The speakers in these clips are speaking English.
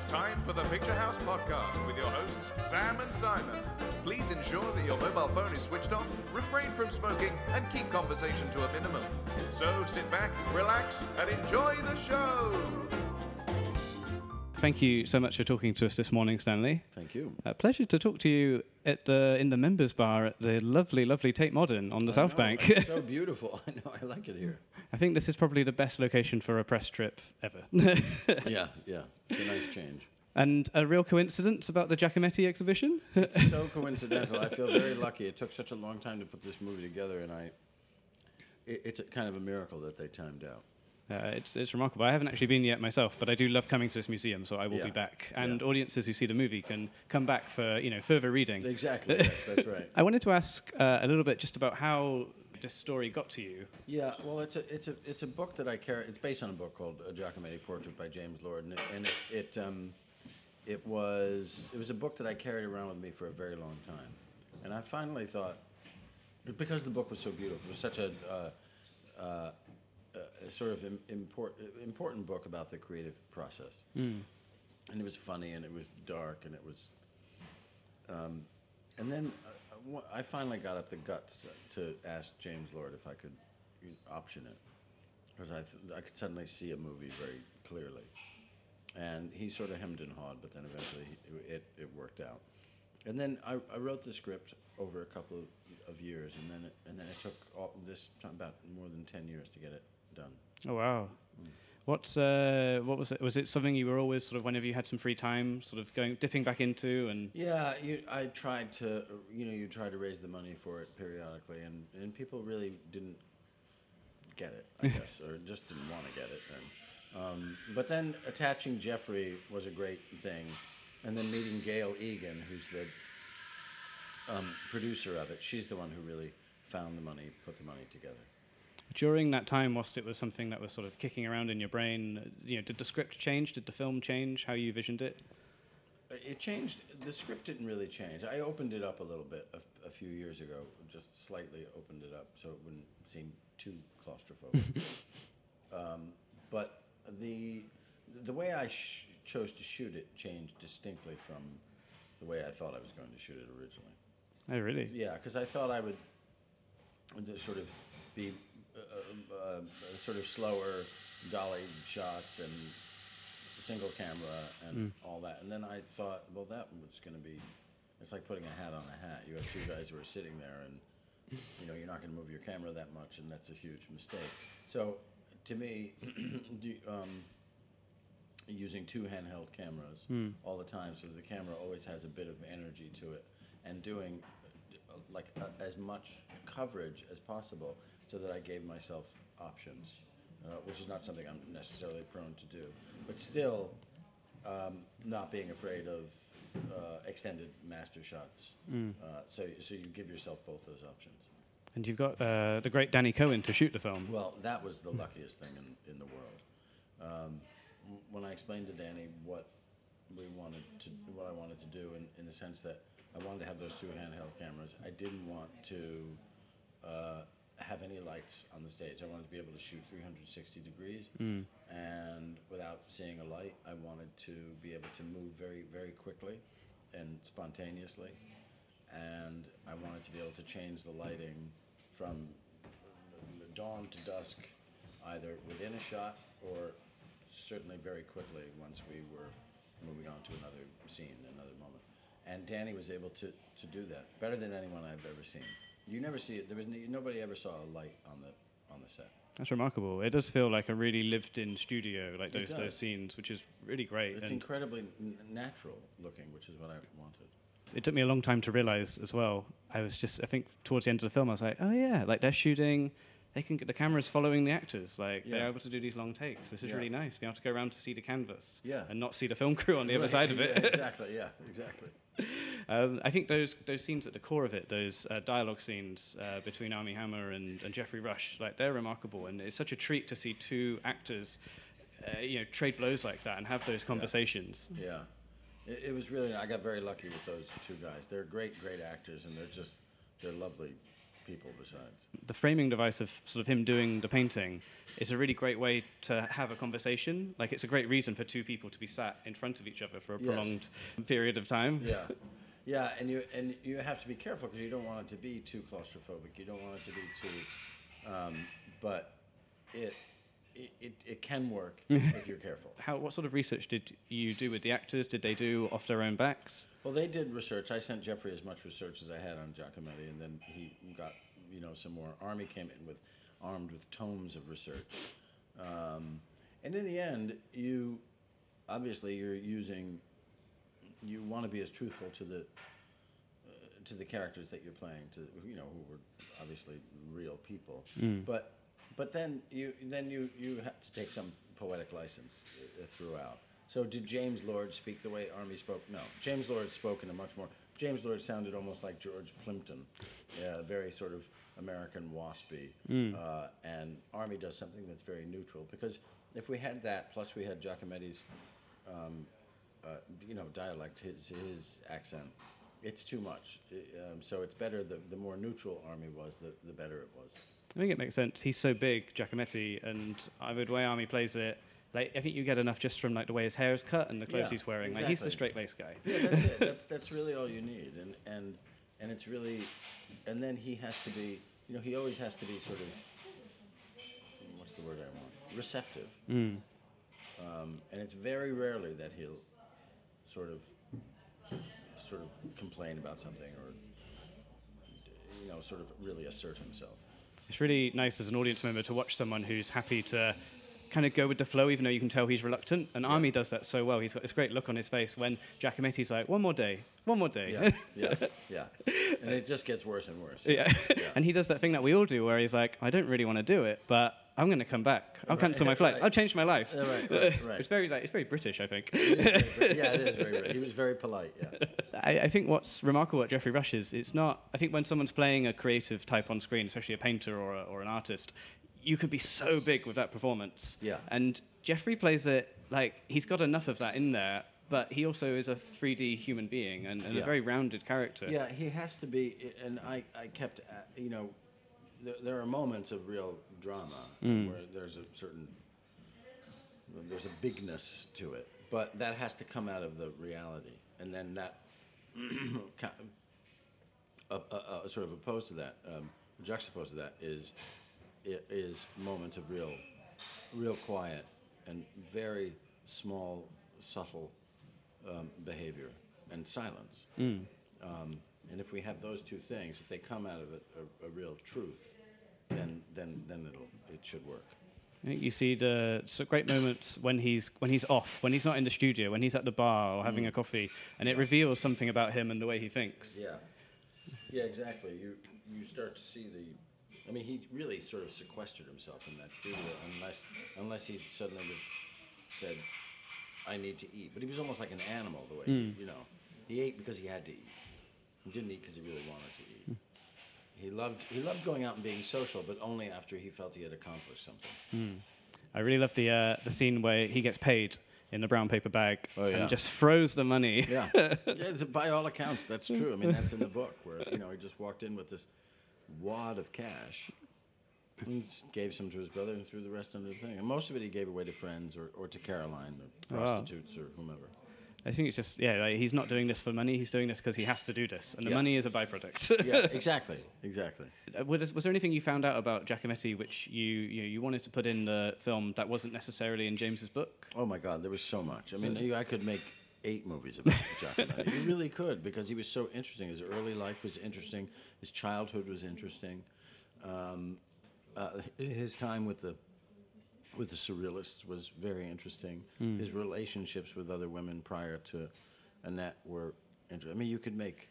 it's time for the Picture House Podcast with your hosts, Sam and Simon. Please ensure that your mobile phone is switched off, refrain from smoking, and keep conversation to a minimum. So sit back, relax, and enjoy the show! Thank you so much for talking to us this morning, Stanley. Thank you. Pleasure to talk to you in the members bar at the lovely, lovely Tate Modern on the South Bank. It's so beautiful. I know. I like it here. I think this is probably the best location for a press trip ever. Yeah. It's a nice change. And a real coincidence about the Giacometti exhibition? It's so coincidental. I feel very lucky. It took such a long time to put this movie together, and it's a kind of a miracle that they timed out. It's remarkable. I haven't actually been yet myself, but I do love coming to this museum, so I will be back. And audiences who see the movie can come back for further reading. Exactly. Yes, that's right. I wanted to ask a little bit just about how this story got to you. Yeah. Well, it's a book that I carry. It's based on a book called A Giacometti Portrait by James Lord, and it was a book that I carried around with me for a very long time, and I finally thought, because the book was so beautiful, it was such a sort of important book about the creative process. And it was funny, and it was dark, and it was... and then I finally got up the guts to ask James Lord if I could option it, because I could suddenly see a movie very clearly. And he sort of hemmed and hawed, but then eventually it worked out. And then I wrote the script over a couple of years, and then it took about more than 10 years to get it done. Oh wow! What was it? Was it something you were always sort of, whenever you had some free time, sort of dipping back into? And yeah, I tried to you try to raise the money for it periodically, and people really didn't get it, I guess, or just didn't want to get it. But then attaching Jeffrey was a great thing, and then meeting Gail Egan, who's the producer of it. She's the one who really found the money, put the money together. During that time, whilst it was something that was sort of kicking around in your brain, did the script change? Did the film change how you visioned it? It changed. The script didn't really change. I opened it up a little bit a few years ago, just slightly opened it up so it wouldn't seem too claustrophobic. But the way I chose to shoot it changed distinctly from the way I thought I was going to shoot it originally. Oh, really? Yeah, because I thought I would sort of be sort of slower dolly shots and single camera and all that. And then I thought, well, that was going to be, it's like putting a hat on a hat. You have two guys who are sitting there, and you're not going to move your camera that much, and that's a huge mistake. So to me, using two handheld cameras all the time, so that the camera always has a bit of energy to it, and doing as much coverage as possible, so that I gave myself options, which is not something I'm necessarily prone to do, but still not being afraid of extended master shots. So you give yourself both those options. And you've got the great Danny Cohen to shoot the film. Well, that was the luckiest thing in the world. When I explained to Danny what I wanted to do, in the sense that I wanted to have those two handheld cameras, I didn't want to have any lights on the stage. I wanted to be able to shoot 360 degrees, and without seeing a light, I wanted to be able to move very, very quickly and spontaneously, and I wanted to be able to change the lighting from dawn to dusk, either within a shot or certainly very quickly once we were moving on to another scene, another moment. And Danny was able to do that better than anyone I've ever seen. You never see it. Nobody ever saw a light on the set. That's remarkable. It does feel like a really lived-in studio, like those scenes, which is really great. It's incredibly natural looking, which is what I wanted. It took me a long time to realize as well. I think towards the end of the film, I was like, oh yeah, like they're shooting. The camera's following the actors. They're able to do these long takes. This is really nice. Being able to go around to see the canvas and not see the film crew on the other side of it. Exactly. I think those scenes at the core of it, those dialogue scenes between Armie Hammer and Geoffrey Rush, they're remarkable, and it's such a treat to see two actors, trade blows like that and have those conversations. Yeah, it was really. I got very lucky with those two guys. They're great actors, and they're lovely people besides. The framing device of sort of him doing the painting is a really great way to have a conversation. Like, it's a great reason for two people to be sat in front of each other for a prolonged period of time. Yeah. Yeah, and you have to be careful because you don't want it to be too claustrophobic. You don't want it to be too, but it can work if you're careful. What sort of research did you do with the actors? Did they do off their own backs? Well, they did research. I sent Jeffrey as much research as I had on Giacometti, and then he got some more. Army came in armed with tomes of research, and in the end, you want to be as truthful to the characters that you're playing, who were obviously real people, but then you have to take some poetic license throughout. So did James Lord speak the way Army spoke? No, James Lord spoke in a much more. James Lord sounded almost like George Plimpton, very sort of American waspy, and Army does something that's very neutral. Because if we had that, plus we had Giacometti's, dialect, his accent, it's too much. So it's better. The more neutral Army was, the better it was. I think it makes sense. He's so big, Giacometti, and the way Army plays it, like, I think you get enough just from like the way his hair is cut and the clothes he's wearing. Exactly. Like, he's the straight-laced guy. Yeah, that's it. That's really all you need, and it's really, and then he has to be, he always has to be sort of, what's the word I want? Receptive. And it's very rarely that he'll sort of complain about something or sort of really assert himself. It's really nice as an audience member to watch someone who's happy to kind of go with the flow, even though you can tell he's reluctant. And Army does that so well. He's got this great look on his face when Giacometti's like, one more day. Yeah. And it just gets worse and worse. Yeah. And he does that thing that we all do where he's like, I don't really want to do it, but I'm going to come back. I'll cancel my flights. I'll change my life. Right. It's very British, I think. It is very British. He was very polite, yeah. I think what's remarkable at Jeffrey Rush is it's not, I think when someone's playing a creative type on screen, especially a painter or an artist, you can be so big with that performance. Yeah. And Jeffrey plays it like he's got enough of that in there, but he also is a 3D human being and a very rounded character. Yeah, he has to be, and I kept, there are moments of real drama where there's a bigness to it, but that has to come out of the reality, and then that sort of opposed to that, juxtaposed to that is moments of real quiet and very small, subtle behavior and silence. And if we have those two things, if they come out of a real truth, then it should work. I think you see the great moments when he's off, when he's not in the studio, when he's at the bar or having a coffee, and it reveals something about him and the way he thinks. Yeah, exactly. You start to see he really sort of sequestered himself in that studio, unless he suddenly said, "I need to eat." But he was almost like an animal, the way he ate because he had to eat. He didn't eat because he really wanted to eat. He loved going out and being social, but only after he felt he had accomplished something. I really love the scene where he gets paid in the brown paper bag and just throws the money. Yeah, by all accounts, that's true. I mean, that's in the book where he just walked in with this wad of cash and just gave some to his brother and threw the rest under the thing. And most of it he gave away to friends or to Caroline or prostitutes or whomever. I think it's just, he's not doing this for money. He's doing this because he has to do this. And the money is a byproduct. Yeah, exactly. Was there anything you found out about Giacometti which you wanted to put in the film that wasn't necessarily in James's book? Oh, my God, there was so much. I mean, I could make 8 movies about Giacometti. You really could, because he was so interesting. His early life was interesting. His childhood was interesting. His time with the Surrealists was very interesting. His relationships with other women prior to Annette were interesting. I mean, you could make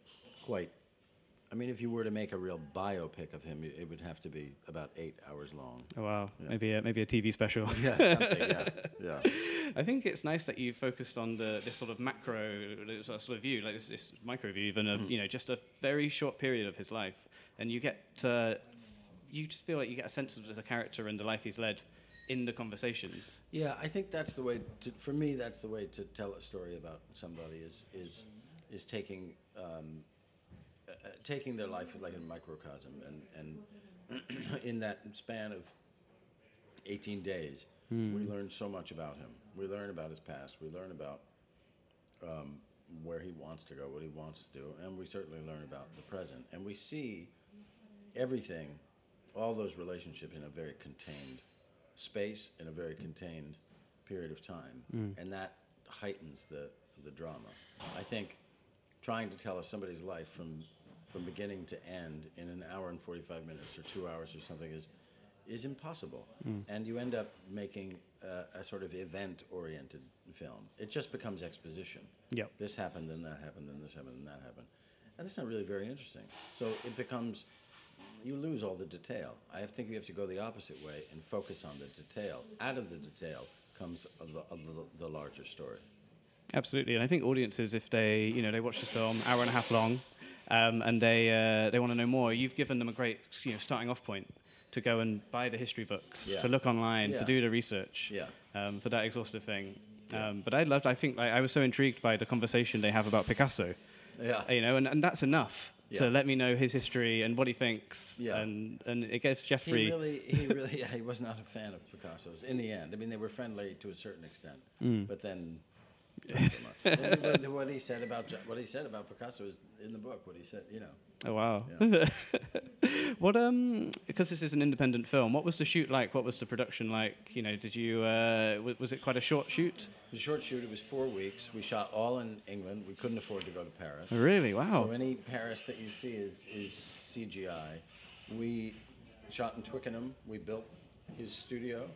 if you were to make a real biopic of him, it would have to be about 8 hours long. Oh, wow. Yeah. Maybe a TV special. Yeah, something, yeah. I think it's nice that you focused on this sort of macro sort of view, like this micro view even of, just a very short period of his life. And you get you just feel like you get a sense of the character and the life he's led in the conversations. Yeah, I think that's the way for me, that's the way to tell a story about somebody is taking taking their life like a microcosm, and in that span of 18 days, we learn so much about him. We learn about his past. We learn about where he wants to go, what he wants to do, and we certainly learn about the present. And we see everything, all those relationships in a very contained space, in a very contained period of time, and that heightens the drama. I think trying to tell somebody's life from beginning to end in an hour and 45 minutes or 2 hours or something is impossible. And you end up making a sort of event-oriented film. It just becomes exposition. Yep. This happened, then that happened, then this happened, then that happened. And that's not really very interesting. So it becomes, you lose all the detail. I think you have to go the opposite way and focus on the detail. Out of the detail comes the larger story. Absolutely, and I think audiences, if they watch this film, hour and a half long, and they want to know more, you've given them a great starting off point to go and buy the history books, to look online, to do the research, for that exhaustive thing. But I think I was so intrigued by the conversation they have about Picasso, and that's enough to let me know his history and what he thinks, and it gets Jeffrey. He was not a fan of Picasso's in the end. I mean, they were friendly to a certain extent, but then. Not so much. What he said about Picasso is in the book. What he said, Oh wow! What because this is an independent film. What was the shoot like? What was the production like? Did you was it quite a short shoot? It was a short shoot. It was 4 weeks. We shot all in England. We couldn't afford to go to Paris. Really? Wow! So any Paris that you see is CGI. We shot in Twickenham. We built his studio.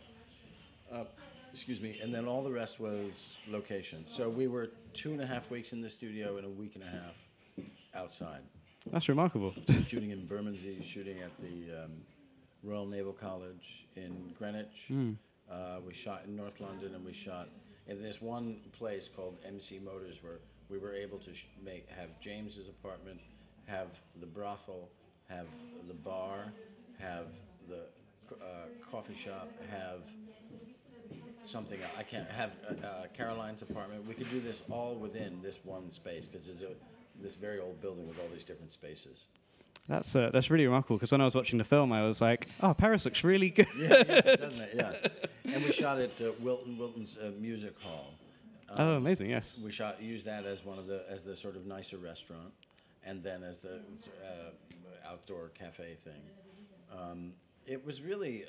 And then all the rest was location. So we were 2.5 weeks in the studio and a week and a half outside. That's remarkable. Shooting in Bermondsey, shooting at the Royal Naval College in Greenwich. We shot in North London, and we shot in this one place called MC Motors, where we were able to have James's apartment, have the brothel, have the bar, have the coffee shop, have something I can't have Caroline's apartment. We could do this all within this one space because there's this very old building with all these different spaces. That's really remarkable because when I was watching the film, I was like, "Oh, Paris looks really good." Yeah, doesn't it? Yeah. And we shot at Wilton's Music Hall. Oh, amazing! Yes. We used that as the sort of nicer restaurant, and then as the outdoor cafe thing. It was really.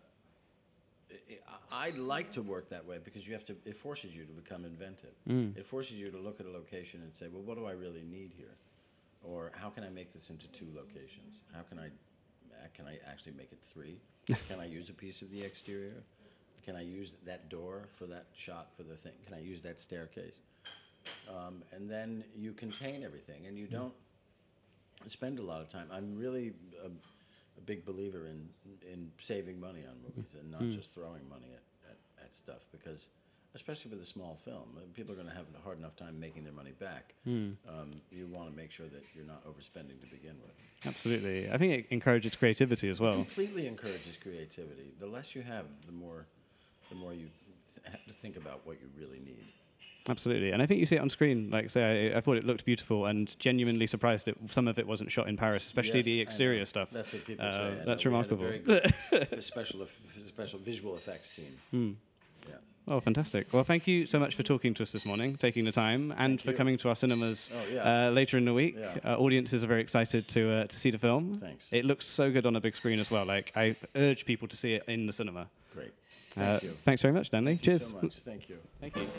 I like to work that way because it forces you to become inventive. It forces you to look at a location and say, well, what do I really need here? Or how can I make this into 2 locations? How can I actually make it 3? Can I use a piece of the exterior? Can I use that door for that shot for the thing? Can I use that staircase? And then you contain everything, and you don't spend a lot of time. I'm really a big believer in saving money on movies and not just throwing money at stuff, because especially with a small film, people are going to have a hard enough time making their money back. You want to make sure that you're not overspending to begin with. Absolutely. I think it encourages creativity as well. It completely encourages creativity. The less you have, the more you have to think about what you really need. Absolutely, and I think you see it on screen. Like, say, I thought it looked beautiful, and genuinely surprised that some of it wasn't shot in Paris, especially the exterior stuff. That's what people say. That's remarkable. We had a very good special visual effects team. Yeah. Oh, fantastic! Well, thank you so much for talking to us this morning, taking the time, and for coming to our cinemas later in the week. Yeah. Audiences are very excited to see the film. Thanks. It looks so good on a big screen as well. Like, I urge people to see it in the cinema. Great. Thank you. Thanks very much, Stanley. Cheers. Thank you so much. Thank you. Thank you.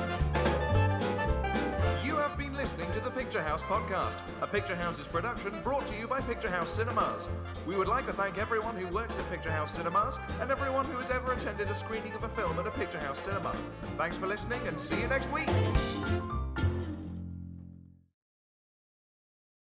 You have been listening to the Picture House podcast, a Picture House's production brought to you by Picture House Cinemas. We would like to thank everyone who works at Picture House Cinemas and everyone who has ever attended a screening of a film at a Picture House cinema. Thanks for listening, and see you next week.